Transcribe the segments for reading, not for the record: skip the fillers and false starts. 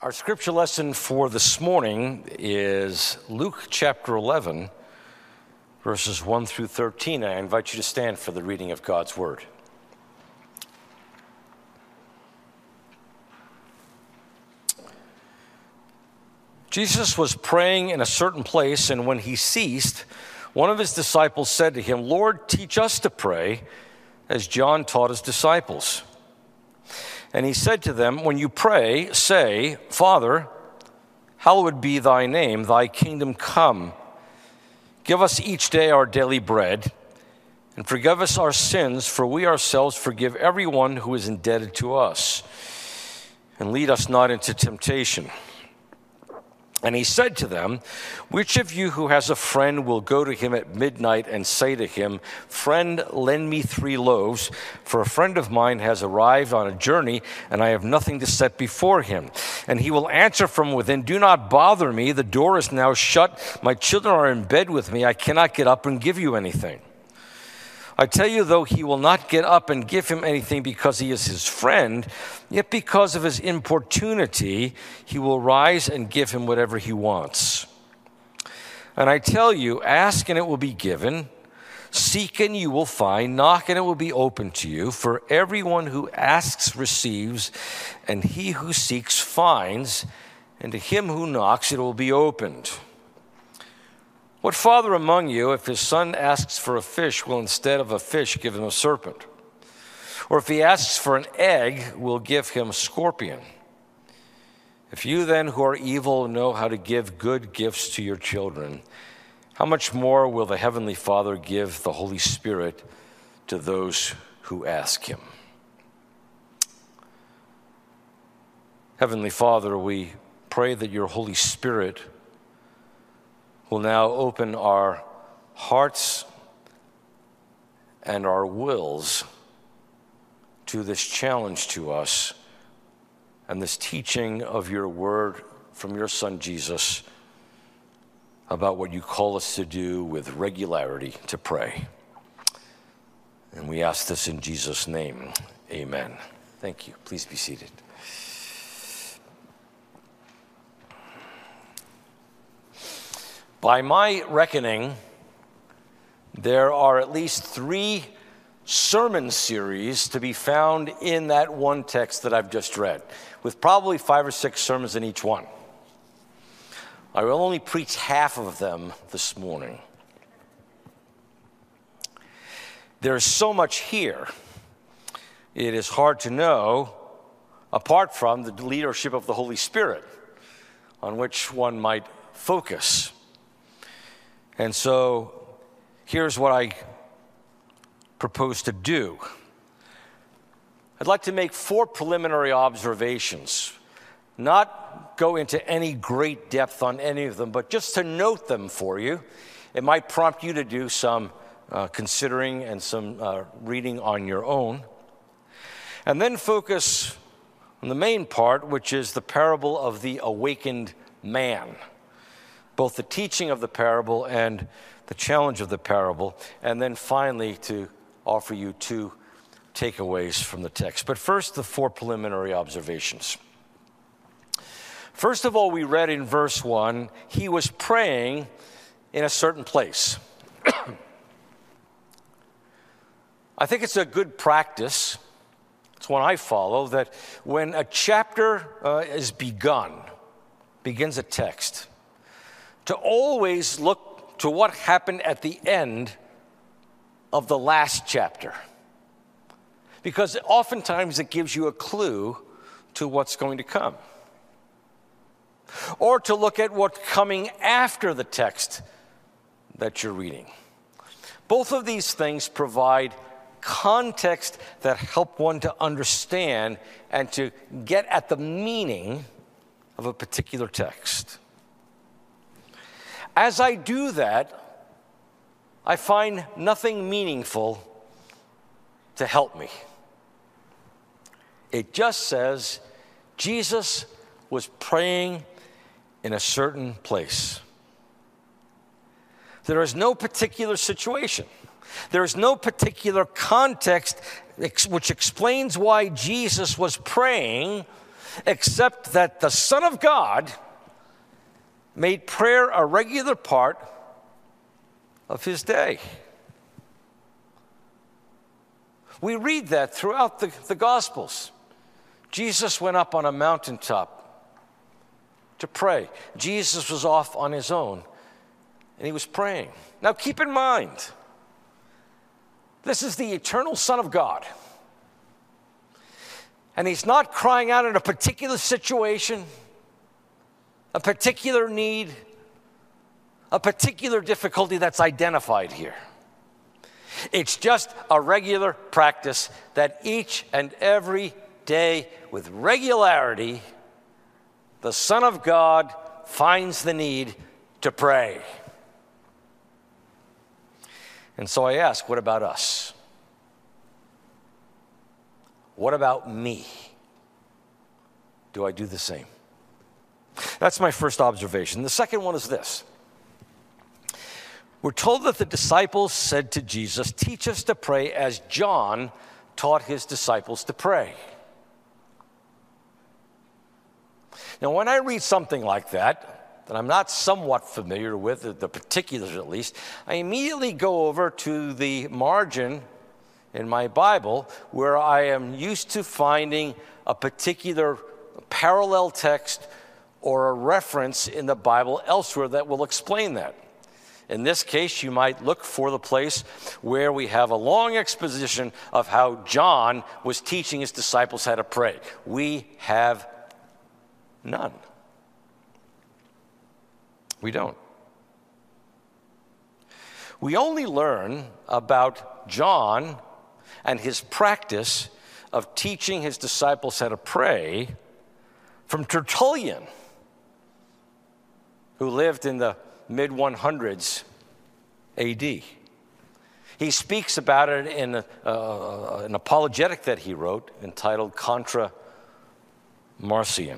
Our scripture lesson for this morning is Luke chapter 11, verses 1 through 13. I invite you to stand for the reading of God's word. Jesus was praying in a certain place, and when he ceased, one of his disciples said to him, "Lord, teach us to pray, as John taught his disciples." And he said to them, "When you pray, say, 'Father, hallowed be thy name, thy kingdom come. Give us each day our daily bread, and forgive us our sins, for we ourselves forgive everyone who is indebted to us. And lead us not into temptation.' And he said to them, 'Which of you who has a friend will go to him at midnight and say to him, "Friend, lend me 3 loaves, for a friend of mine has arrived on a journey, and I have nothing to set before him"? And he will answer from within, "Do not bother me, the door is now shut, my children are in bed with me, I cannot get up and give you anything." I tell you, though he will not get up and give him anything because he is his friend, yet because of his importunity, he will rise and give him whatever he wants. And I tell you, ask and it will be given, seek and you will find, knock and it will be opened to you. For everyone who asks receives, and he who seeks finds, and to him who knocks it will be opened. What father among you, if his son asks for a fish, will instead of a fish give him a serpent? Or if he asks for an egg, will give him a scorpion? If you then, who are evil, know how to give good gifts to your children, how much more will the Heavenly Father give the Holy Spirit to those who ask him? Heavenly Father, we pray that your Holy Spirit will now open our hearts and our wills to this challenge to us and this teaching of your word from your Son Jesus about what you call us to do with regularity, to pray. And we ask this in Jesus' name. Amen. Thank you. Please be seated. By my reckoning, there are at least 3 sermon series to be found in that one text that I've just read, with probably 5 or 6 sermons in each one. I will only preach half of them this morning. There's so much here. It is hard to know, apart from the leadership of the Holy Spirit, on which one might focus. And so here's what I propose to do. I'd like to make 4 preliminary observations, not go into any great depth on any of them, but just to note them for you. It might prompt you to do some considering and some reading on your own. And then focus on the main part, which is the parable of the awakened man. Both the teaching of the parable and the challenge of the parable, and then finally to offer you 2 takeaways from the text. But first, the 4 preliminary observations. First of all, we read in verse 1, he was praying in a certain place. I think it's a good practice, it's one I follow, that when a chapter is begins a text, to always look to what happened at the end of the last chapter. Because oftentimes it gives you a clue to what's going to come. Or to look at what's coming after the text that you're reading. Both of these things provide context that help one to understand and to get at the meaning of a particular text. As I do that, I find nothing meaningful to help me. It just says Jesus was praying in a certain place. There is no particular situation. There is no particular context which explains why Jesus was praying except that the Son of God made prayer a regular part of his day. We read that throughout the Gospels. Jesus went up on a mountaintop to pray. Jesus was off on his own, and he was praying. Now keep in mind, this is the eternal Son of God. And he's not crying out in a particular situation, a particular need, a particular difficulty that's identified here. It's just a regular practice that each and every day, with regularity, the Son of God finds the need to pray. And so I ask, what about us? What about me? Do I do the same? That's my first observation. The second one is this. We're told that the disciples said to Jesus, "Teach us to pray as John taught his disciples to pray." Now, when I read something like that I'm not somewhat familiar with, the particulars at least, I immediately go over to the margin in my Bible where I am used to finding a particular parallel text or a reference in the Bible elsewhere that will explain that. In this case, you might look for the place where we have a long exposition of how John was teaching his disciples how to pray. We have none. We don't. We only learn about John and his practice of teaching his disciples how to pray from Tertullian, who lived in the mid-100s AD. He speaks about it in an apologetic that he wrote entitled Contra Marcion.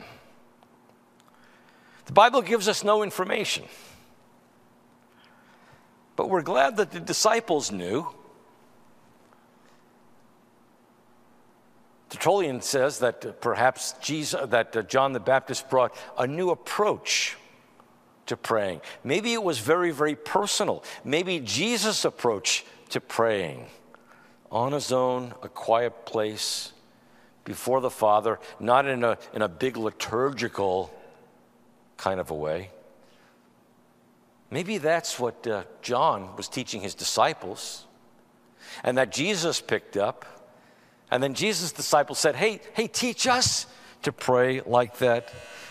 The Bible gives us no information, but we're glad that the disciples knew. Tertullian says that perhaps John the Baptist brought a new approach to praying. Maybe it was very, very personal. Maybe Jesus' approach to praying on his own, a quiet place before the Father, not in a big liturgical kind of a way. Maybe that's what John was teaching his disciples, and that Jesus picked up. And then Jesus' disciples said, hey, teach us to pray like that.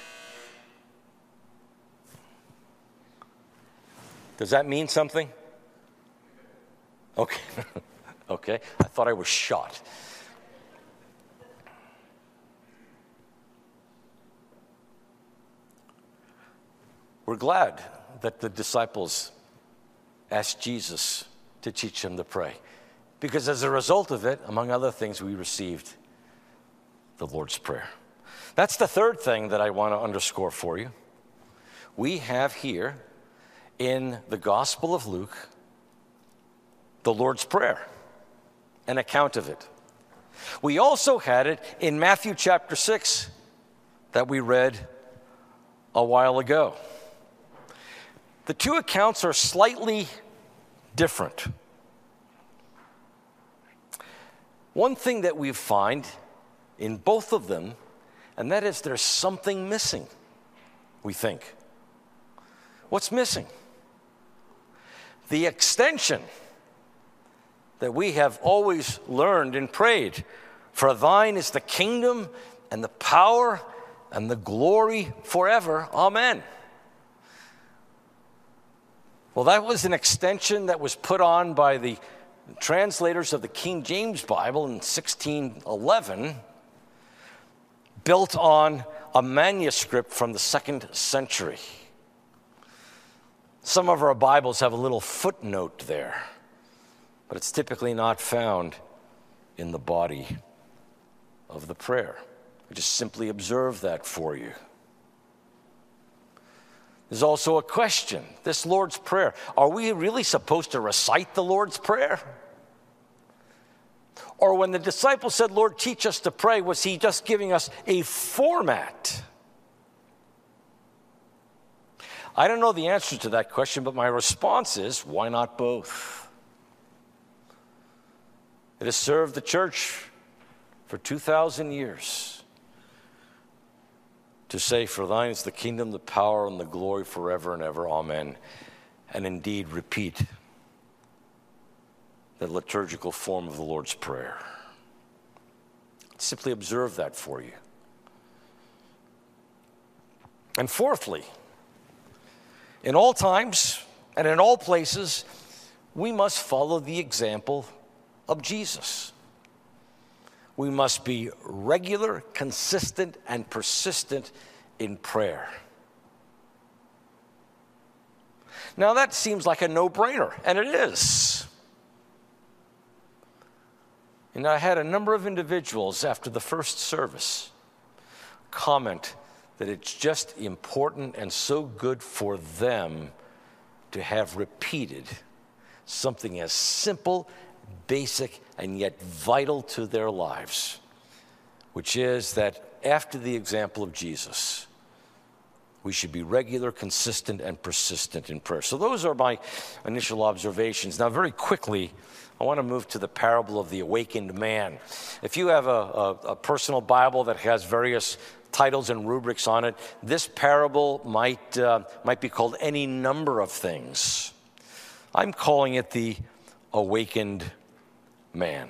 Does that mean something? Okay. Okay. I thought I was shot. We're glad that the disciples asked Jesus to teach them to pray, because as a result of it, among other things, we received the Lord's Prayer. That's the third thing that I want to underscore for you. We have here in the Gospel of Luke the Lord's Prayer, an account of it. We also had it in Matthew chapter 6 that we read a while ago. The two accounts are slightly different. One thing that we find in both of them, and that is there's something missing, we think. What's missing? The extension that we have always learned and prayed. For thine is the kingdom and the power and the glory forever. Amen. Well, that was an extension that was put on by the translators of the King James Bible in 1611, built on a manuscript from the 2nd century. Some of our Bibles have a little footnote there, but it's typically not found in the body of the prayer. I just simply observe that for you. There's also a question, this Lord's Prayer. Are we really supposed to recite the Lord's Prayer? Or when the disciples said, Lord, teach us to pray, was he just giving us a format? I don't know the answer to that question, but my response is, why not both? It has served the church for 2,000 years to say, for thine is the kingdom, the power, and the glory forever and ever. Amen. And indeed repeat the liturgical form of the Lord's Prayer. Simply observe that for you. And fourthly, in all times and in all places, we must follow the example of Jesus. We must be regular, consistent, and persistent in prayer. Now that seems like a no-brainer, and it is. And I had a number of individuals after the first service comment that it's just important and so good for them to have repeated something as simple, basic, and yet vital to their lives, which is that after the example of Jesus, we should be regular, consistent, and persistent in prayer. So those are my initial observations. Now, very quickly, I want to move to the parable of the awakened man. If you have a personal Bible that has various titles and rubrics on it, this parable might be called any number of things. I'm calling it the awakened man.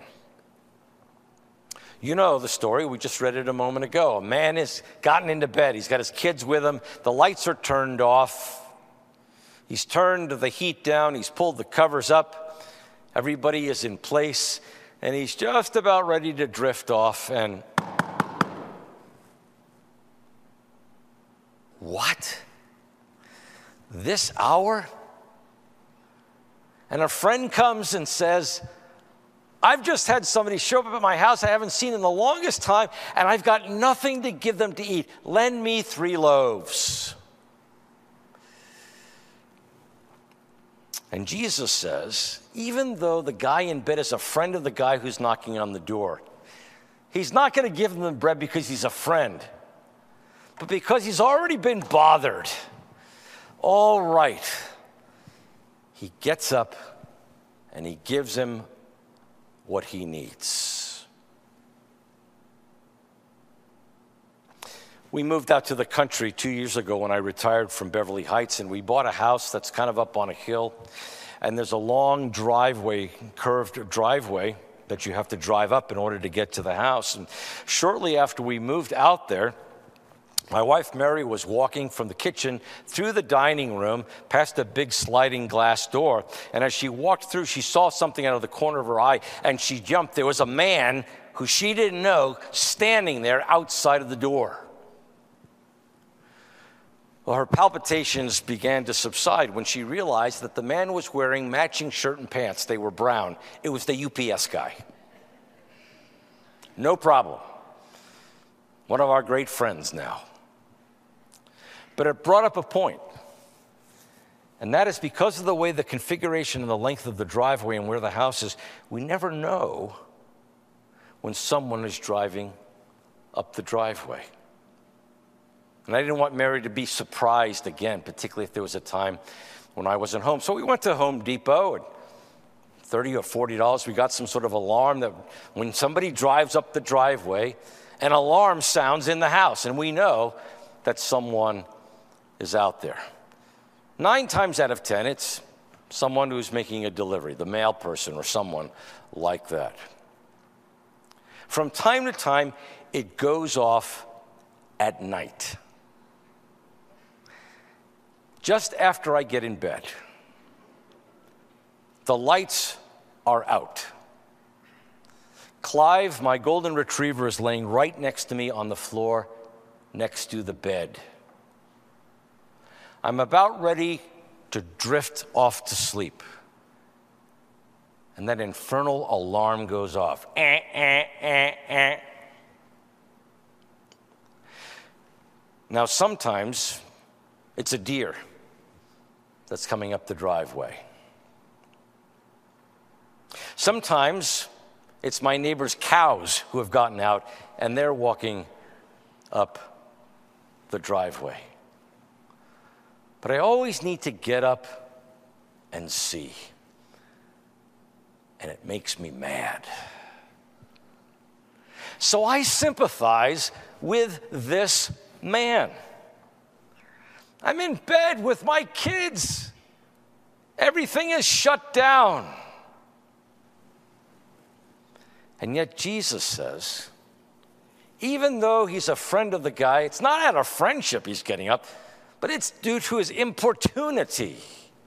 You know the story. We just read it a moment ago. A man has gotten into bed. He's got his kids with him. The lights are turned off. He's turned the heat down. He's pulled the covers up. Everybody is in place. And he's just about ready to drift off. And what? This hour? And a friend comes and says, I've just had somebody show up at my house I haven't seen in the longest time, and I've got nothing to give them to eat. Lend me 3 loaves. And Jesus says, even though the guy in bed is a friend of the guy who's knocking on the door, he's not going to give them the bread because he's a friend, but because he's already been bothered. All right. He gets up and he gives him what he needs. We moved out to the country 2 years ago when I retired from Beverly Heights, and we bought a house that's kind of up on a hill, and there's a long driveway, curved driveway that you have to drive up in order to get to the house. And shortly after we moved out there, my wife, Mary, was walking from the kitchen through the dining room past a big sliding glass door. And as she walked through, she saw something out of the corner of her eye, and she jumped. There was a man who she didn't know standing there outside of the door. Well, her palpitations began to subside when she realized that the man was wearing matching shirt and pants. They were brown. It was the UPS guy. No problem. One of our great friends now. But it brought up a point, and that is because of the way the configuration and the length of the driveway and where the house is, we never know when someone is driving up the driveway. And I didn't want Mary to be surprised again, particularly if there was a time when I wasn't home. So we went to Home Depot, and $30 or $40, we got some sort of alarm that when somebody drives up the driveway, an alarm sounds in the house, and we know that someone is out there. 9 times out of 10, it's someone who's making a delivery, the mail person or someone like that. From time to time, it goes off at night. Just after I get in bed, the lights are out. Clive, my golden retriever, is laying right next to me on the floor next to the bed. I'm about ready to drift off to sleep. And that infernal alarm goes off. Now, sometimes it's a deer that's coming up the driveway. Sometimes It's my neighbor's cows who have gotten out, and they're walking up the driveway. But I always need to get up and see. And it makes me mad. So I sympathize with this man. I'm in bed with my kids. Everything is shut down. And yet Jesus says, even though he's a friend of the guy, it's not out of friendship he's getting up, but it's due to his importunity.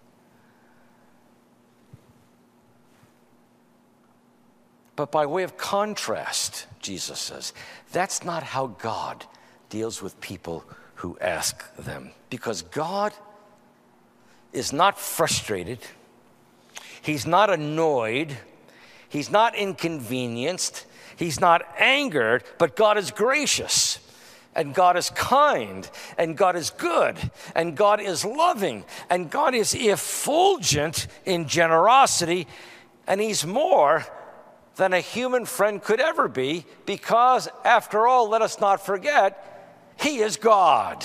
But by way of contrast, Jesus says, that's not how God deals with people who ask them. Because God is not frustrated. He's not annoyed. He's not inconvenienced. He's not angered, but God is gracious. And God is kind. And God is good. And God is loving. And God is effulgent in generosity. And he's more than a human friend could ever be, because after all, let us not forget, he is God.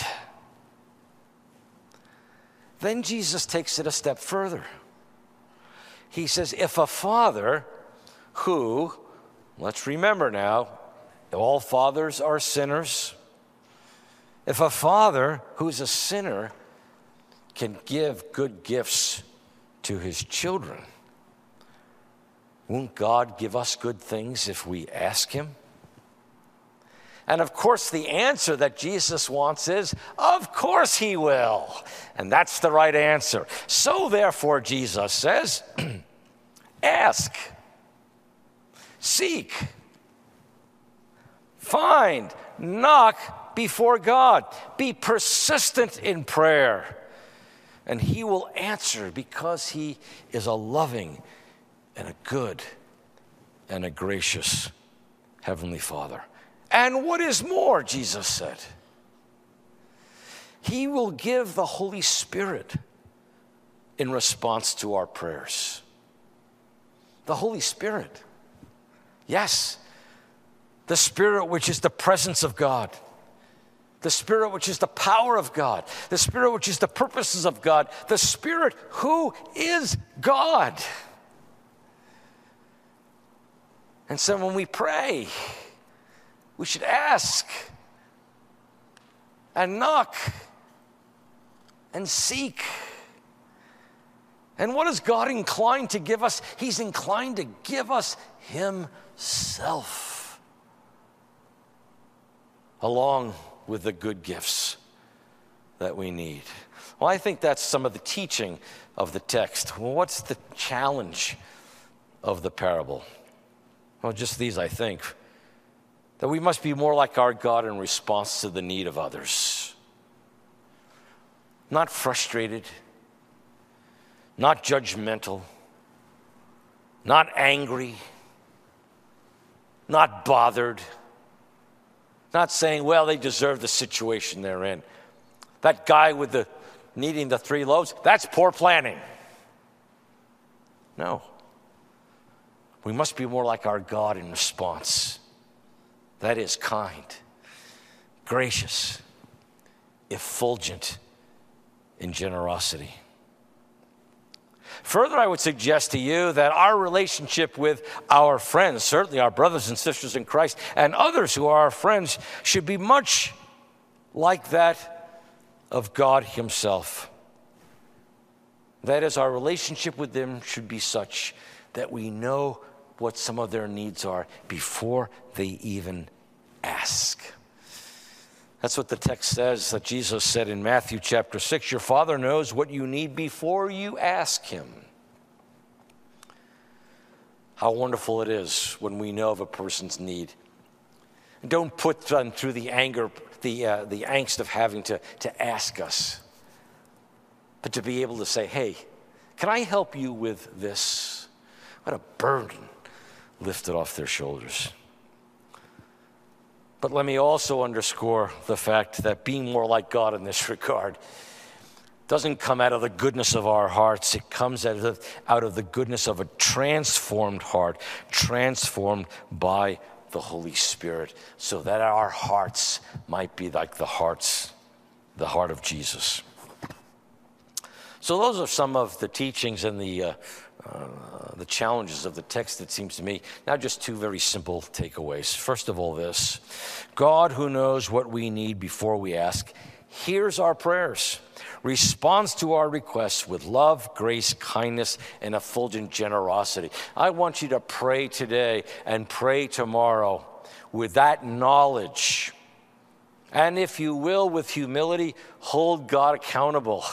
Then Jesus takes it a step further. He says, if a father who, let's remember now, all fathers are sinners. If a father who's a sinner can give good gifts to his children, won't God give us good things if we ask him? And of course, the answer that Jesus wants is, of course he will. And that's the right answer. So therefore, Jesus says, ask, seek, find, knock before God. Be persistent in prayer. And he will answer, because he is a loving and a good and a gracious Heavenly Father. And what is more, Jesus said, he will give the Holy Spirit in response to our prayers. The Holy Spirit. Yes, the Spirit which is the presence of God. The Spirit which is the power of God. The Spirit which is the purposes of God. The Spirit who is God. And so when we pray, we should ask and knock and seek. And what is God inclined to give us? He's inclined to give us himself, along with the good gifts that we need. Well, I think that's some of the teaching of the text. Well, what's the challenge of the parable? Well, just these, I think. That we must be more like our God in response to the need of others. Not frustrated, not judgmental, not angry, not bothered, not saying, well, they deserve the situation they're in. That guy with the needing the 3 loaves, that's poor planning. No. We must be more like our God in response. That is kind, gracious, effulgent in generosity. Further, I would suggest to you that our relationship with our friends, certainly our brothers and sisters in Christ, and others who are our friends, should be much like that of God himself. That is, our relationship with them should be such that we know what some of their needs are before they even ask. That's what the text says, that Jesus said in Matthew chapter 6, your Father knows what you need before you ask him. How wonderful it is when we know of a person's need. Don't put them through the anger, the angst of having to ask us, but to be able to say, hey, can I help you with this? What a burden lifted off their shoulders. But let me also underscore the fact that being more like God in this regard doesn't come out of the goodness of our hearts. It comes out of the goodness of a transformed heart, transformed by the Holy Spirit, so that our hearts might be like the heart of Jesus. So those are some of the teachings and the challenges of the text, it seems to me. Now just two very simple takeaways. First of all, this: God, who knows what we need before we ask, hears our prayers, responds to our requests with love, grace, kindness, and effulgent generosity. I want you to pray today and pray tomorrow with that knowledge. And if you will, with humility, hold God accountable.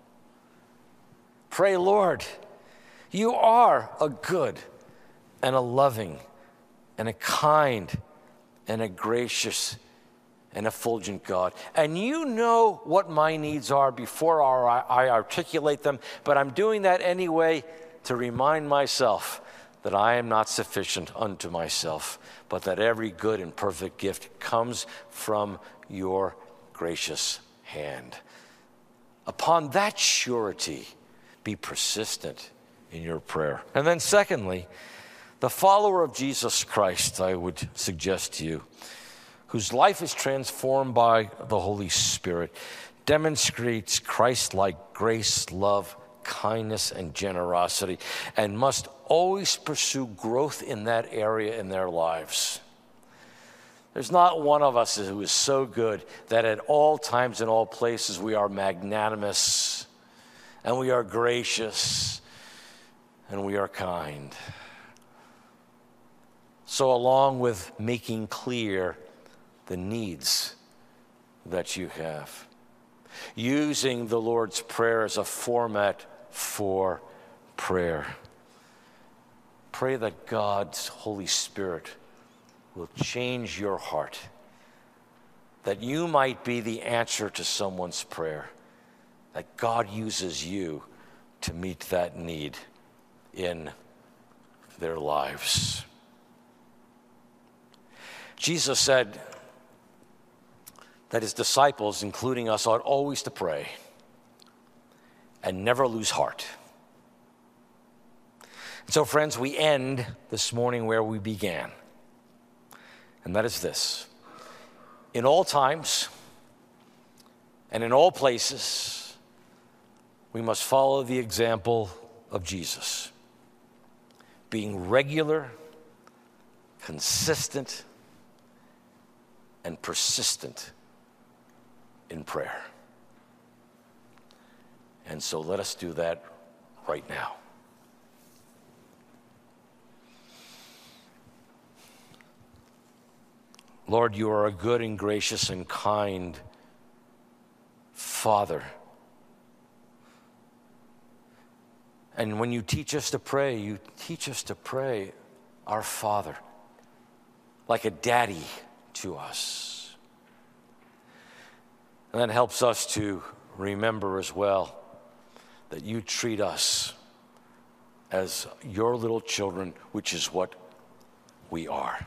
Pray, Lord, you are a good and a loving and a kind and a gracious and effulgent God. And you know what my needs are before I articulate them, but I'm doing that anyway to remind myself that I am not sufficient unto myself, but that every good and perfect gift comes from your gracious hand. Upon that surety, be persistent in your prayer. And then secondly, the follower of Jesus Christ, I would suggest to you, whose life is transformed by the Holy Spirit, demonstrates Christ-like grace, love, kindness, and generosity, and must always pursue growth in that area in their lives. There's not one of us who is so good that at all times and all places we are magnanimous, and we are gracious, and we are kind. So along with making clear the needs that you have, using the Lord's Prayer as a format for prayer, pray that God's Holy Spirit will change your heart, that you might be the answer to someone's prayer, that God uses you to meet that need in their lives. Jesus said that his disciples, including us, ought always to pray and never lose heart. And so, friends, we end this morning where we began, and that is this: in all times and in all places, we must follow the example of Jesus, being regular, consistent, and persistent in prayer. And so let us do that right now. Lord, you are a good and gracious and kind Father. And when you teach us to pray, you teach us to pray, our Father, like a daddy to us. And that helps us to remember as well that you treat us as your little children, which is what we are.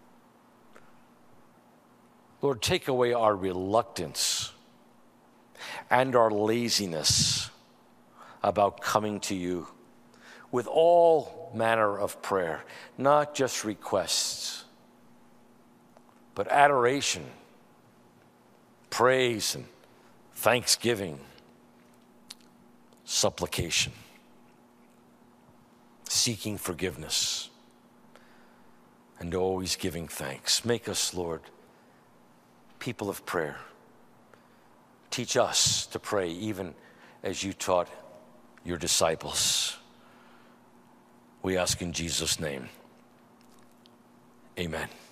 Lord, take away our reluctance and our laziness about coming to you with all manner of prayer, not just requests, but adoration, praise, and thanksgiving, supplication, seeking forgiveness, and always giving thanks. Make us, Lord, people of prayer. Teach us to pray even as you taught your disciples. We ask in Jesus' name. Amen.